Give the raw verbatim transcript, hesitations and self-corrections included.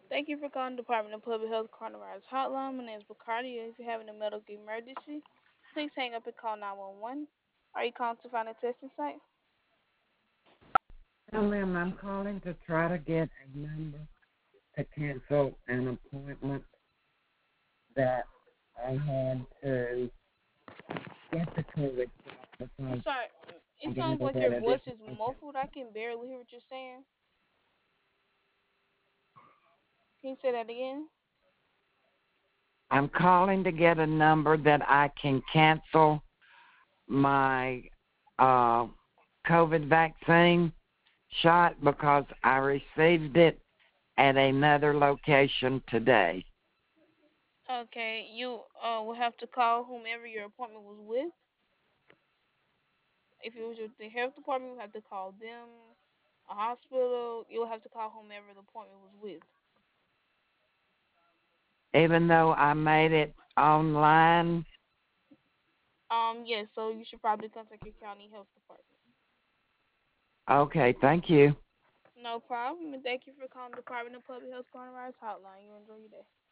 Thank you for calling the Department of Public Health Coronavirus Hotline. My name is Bacardi. If you're having a medical emergency, please hang up and call nine one one. Are you calling to find a testing site? No, ma'am, I'm calling to try to get a number to cancel an appointment that I had to get the COVID shot I'm because sorry. I It sounds got like it at your a voice different is location. muffled. I can barely hear what you're saying. Can you say that again? I'm calling to get a number that I can cancel my uh, COVID vaccine shot because I received it at another location today. Okay, you uh will have to call whomever your appointment was with. If it was with the health department, you'll have to call them. A hospital, you'll have to call whomever the appointment was with. Even though I made it online. Um, yes, so you should probably contact your county health department. Okay, thank you. No problem, and thank you for calling the Department of Public Health Coronavirus Hotline. You enjoy your day.